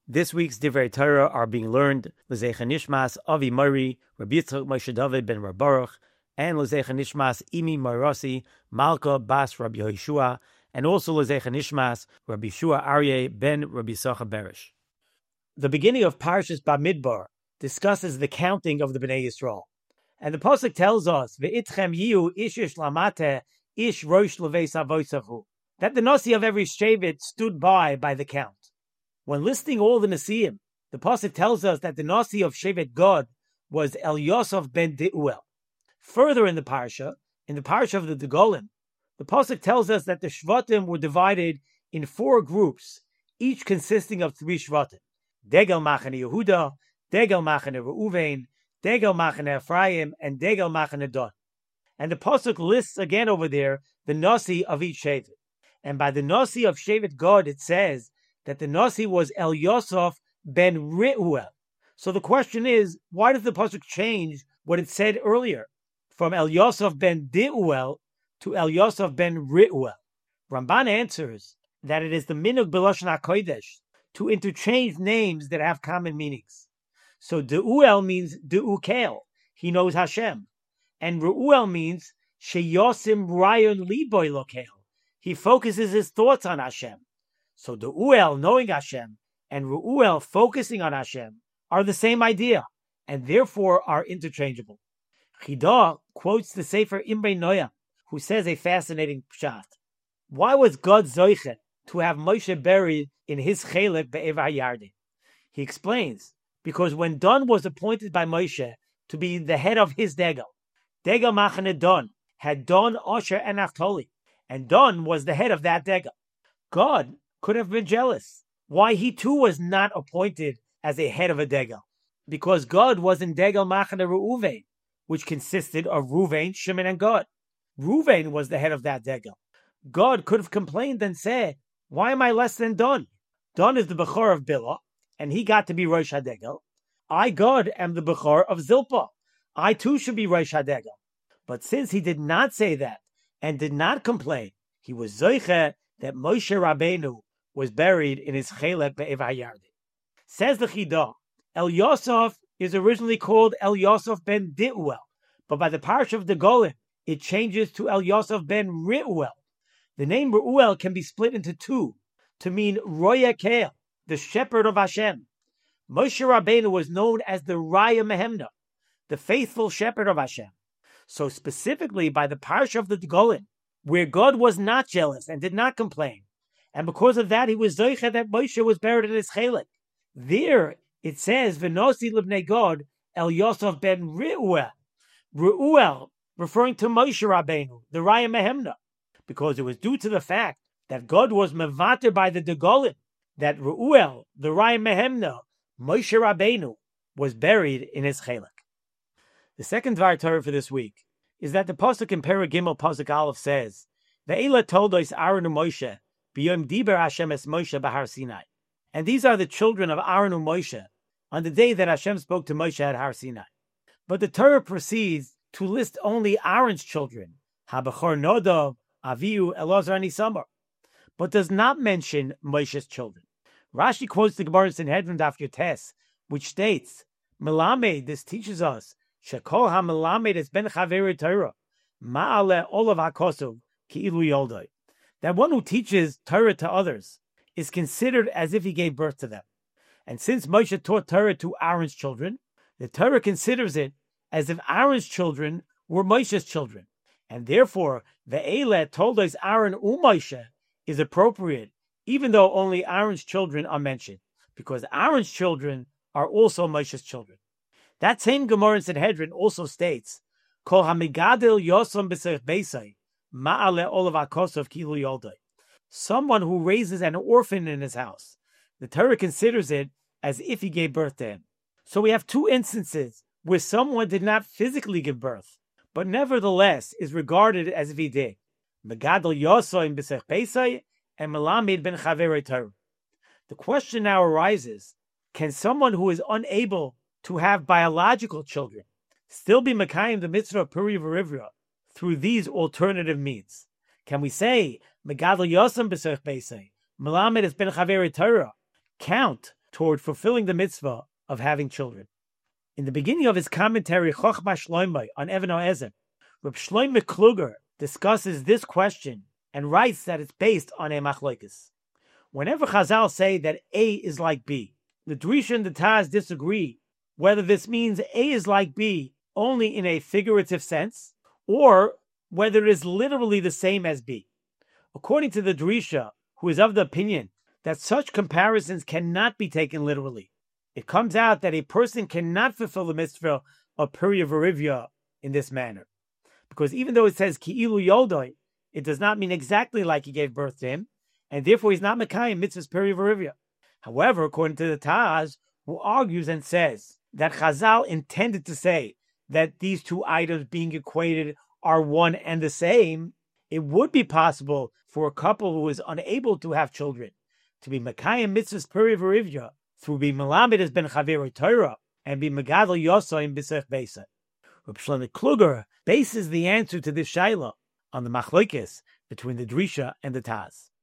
This week's Divrei Torah are being learned L'Zecha Nishmas Avi Mori, Rabbi Yitzchak Moshe David ben Rab Baruch, and L'Zecha Nishmas Imi Marasi, Malka Bas Rabbi Yeshua, and also L'Zecha Nishmas Rabbi Shua Aryeh ben Rabbi Sacha Berish. The beginning of Parshas Bamidbar discusses the counting of the Bnei Yisrael. And the Pasuk tells us, Ve'itchem yiu ish lamate ish rosh leveis avosachu, that the Nasi of every Shevet stood by the count. When listing all the Nasiim, the Pasuk tells us that the Nasi of Shevet Gad was Eliosaf ben Deuel. Further in the Parsha of the Degolim, the Pasuk tells us that the Shvatim were divided in 4 groups, each consisting of 3 Shvatim. Degel Machane Yehuda, Degel Machane Reuven, Degel Machane Ephraim, and Degel Machane Dan. And the Pasuk lists again over there the Nasi of each Shevet. And by the Nasi of Shevet Gad, it says that the Nasi was Eliosaf ben Reuel. So the question is, why does the Pasuk change what it said earlier from Eliosaf ben Deuel to Eliosaf ben Reuel? Ramban answers that it is the minhag b'lashon hakodesh to interchange names that have common meanings. So Deuel means Deukel, he knows Hashem, and Reuel means sheyosim rayon liboy lokel, he focuses his thoughts on Hashem. So Deuel, knowing Hashem, and Reuel, focusing on Hashem, are the same idea, and therefore are interchangeable. Chidah quotes the Sefer Imrei Noam, who says a fascinating pshat. Why was God zoiche to have Moshe buried in his chelik be'ever hayarden? He explains, because when Dan was appointed by Moshe to be the head of his Degel Machane Dan had Dan, Asher, and Naphtali, and Dan was the head of that Degel. God could have been jealous. Why he too was not appointed as a head of a Degel? Because God was in Degel Machane Reuven, which consisted of Reuven, Shimon, and Gad. Reuven was the head of that Degel. God could have complained and said, why am I less than Dan? Dan is the Bechor of Bilah, and he got to be Rosh HaDegel. I, God, am the Bechor of Zilpah. I too should be Rosh HaDegel. But since he did not say that, and did not complain, he was Zoiche that Moshe Rabbeinu was buried in his Chelek be'ever hayarden. Says the Chidah, Eliosaf is originally called Eliosaf ben Deuel, but by the Parsha of the Golem, it changes to Eliosaf ben Reuel. The name Reuel can be split into 2 to mean Roya Keel, the shepherd of Hashem. Moshe Rabbeinu was known as the Raya Mehemna, the faithful shepherd of Hashem. So specifically by the Parsha of the Golem, where God was not jealous and did not complain, and because of that, he was zoiche that Moshe was buried in his chelik. There it says, "V'nosi libnei Gad Eliosaf ben Reuel." Reuel, referring to Moshe Rabbeinu, the Raya Mehemna, because it was due to the fact that God was mevater by the Degolim, that Reuel, the Raya Mehemna, Moshe Rabbeinu, was buried in his chelik. The second Dvar Torah for this week is that the Pasuk in Perek Gimel Pasuk Aleph says, "Ve'ela toldos Aaron and Moshe." And these are the children of Aaron and Moshe on the day that Hashem spoke to Moshe at Har Sinai. But the Torah proceeds to list only Aaron's children, HaBechor Nadav, Avihu, Elazar, and Isamar, but does not mention Moshe's children. Rashi quotes the Gemara in Sanhedrin Daf Yotes, which states, Melamed, this teaches us, Shekol HaMelamed es ben Chaveri Torah, Ma'ale Olav HaKosov, Ki'ilu Yoldoi. That one who teaches Torah to others is considered as if he gave birth to them. And since Moshe taught Torah to Aaron's children, the Torah considers it as if Aaron's children were Moshe's children. And therefore, Ve'ele told us Aaron Moshe is appropriate, even though only Aaron's children are mentioned, because Aaron's children are also Moshe's children. That same Gemara in Sanhedrin also states, Kol hamigadil yosom b'serich beisai, ma'ale olav akosov kilu yoldai. Someone who raises an orphan in his house, the Torah considers it as if he gave birth to him. So we have 2 instances where someone did not physically give birth, but nevertheless is regarded as if he did. Megadol yosoim b'serich beisai and Melamed ben Chaverei Torah. The question now arises, can someone who is unable to have biological children still be Mekayim the mitzvah of Puri V'Rivra through these alternative means? Can we say, Megadol Yosem B'Serich Beisei, Melamed es ben Chaverei Torah, count toward fulfilling the mitzvah of having children. In the beginning of his commentary, Chochma Shloimeh on Even HaEzer, Reb Shloimeh Kluger discusses this question and writes that it's based on a machlokes. Whenever Chazal say that A is like B, the Drisha and the Taz disagree whether this means A is like B only in a figurative sense, or whether it is literally the same as B. According to the Drisha, who is of the opinion that such comparisons cannot be taken literally, it comes out that a person cannot fulfill the mitzvah of Puriya Verivya in this manner. Because even though it says Ki'ilu Yoldoi, it does not mean exactly like he gave birth to him, and therefore he's not Mekayim mitzvahs Puriya Verivya. However, according to the Taz, who argues and says that Chazal intended to say that these two items being equated are one and the same, it would be possible for a couple who is unable to have children to be Mekayim mitzvahs Puriya Verivya through being Melamed as ben Chaver Torah and be Megadol Yosa in B'sech Beisa. Reb Shloimeh Kluger bases the answer to this shaila on the machlokes between the Drisha and the Taz.